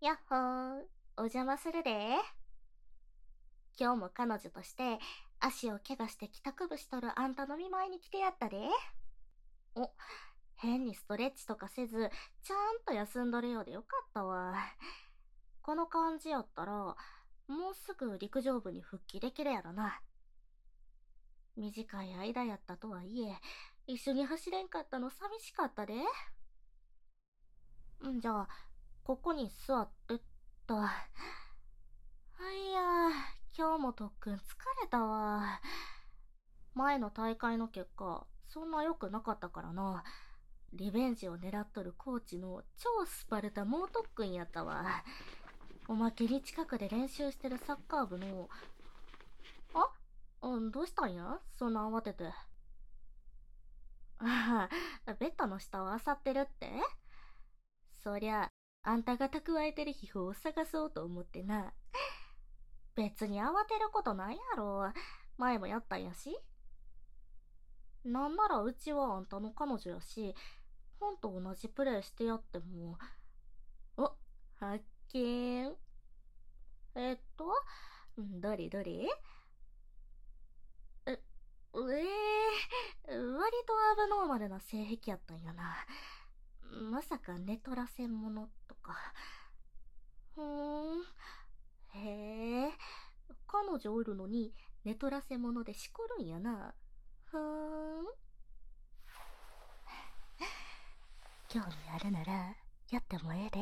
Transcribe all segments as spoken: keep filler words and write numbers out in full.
やっほー、お邪魔するで。今日も彼女として足を怪我して帰宅部しとるあんたの見舞いに来てやったで。お、変にストレッチとかせず、ちゃんと休んどるようでよかったわ。この感じやったら、もうすぐ陸上部に復帰できるやろな。短い間やったとはいえ、一緒に走れんかったの寂しかったで。んじゃあ、ここに座ってっと。はいや、今日も特訓疲れたわ。前の大会の結果、そんな良くなかったからな。リベンジを狙っとるコーチの超スパルタ猛特訓やったわ。おまけに近くで練習してるサッカー部の、あうん、どうしたんやそんな慌てて。ああ、ベッドの下を漁ってるって？そりゃ、あんたが蓄えてる皮膚を探そうと思ってな。別に慌てることないやろ。前もやったんやし。なんならうちはあんたの彼女やし、ほんと同じプレイしてやっても。お、発見。えっと、どれどれ？え、ええー、割とアブノーマルな性癖やったんやな。まさか寝取らせんものとか。ふーん。へえ、彼女おるのに寝取らせものでしこるんやな。ふーん。興味あるなら、やってもええで。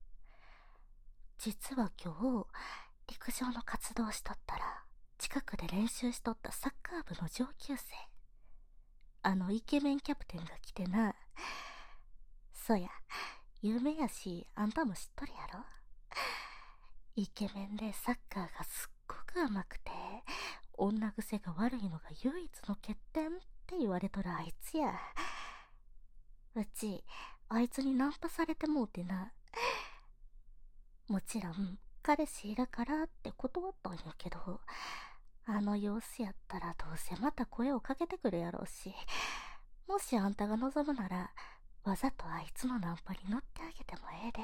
実は今日、陸上の活動しとったら、近くで練習しとったサッカー部の上級生。あのイケメンキャプテンが来てな。そや、有名やし、あんたも知っとるやろ。イケメンでサッカーがすっごく上手くて、女癖が悪いのが唯一の欠点って言われとるあいつや。うち、あいつにナンパされてもうてな。もちろん、彼氏いるからって断ったんやけど、あの様子やったらどうせまた声をかけてくるやろうし、もしあんたが望むなら、わざとあいつのナンパに乗ってあげてもええで。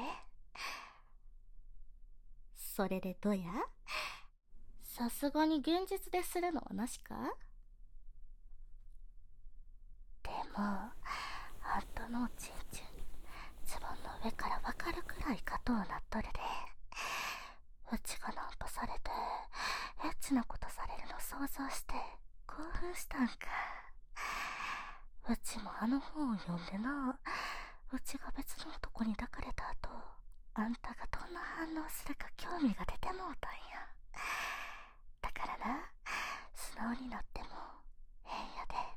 それでどや？さすがに現実でするのはなしか？でも、あんたのおちんちん、ズボンの上からわかるくらい加藤なっとるで。うちがナンパされて、エッチなことされるの想像して、興奮したんか。うちもあの本を読んでな、うちが別の男に抱かれた後、あんたがどんな反応するか興味が出てもうたんや。だからな、素直になっても変やで。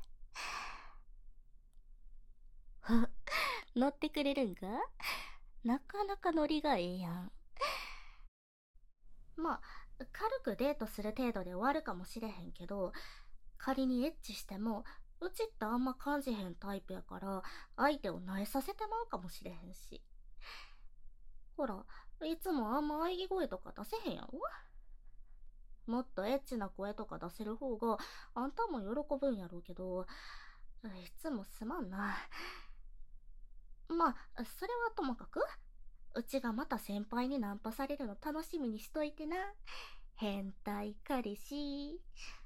乗ってくれるんか？なかなかノリがええやん。まあ、軽くデートする程度で終わるかもしれへんけど、仮にエッチしても、うちってあんま感じへんタイプやから、相手を慣れさせてまうかもしれへんし。ほら、いつもあんま喘ぎ声とか出せへんやろ？もっとエッチな声とか出せる方が、あんたも喜ぶんやろうけど、いつもすまんな。まあ、それはともかく、うちがまた先輩にナンパされるの楽しみにしといてな。変態彼氏。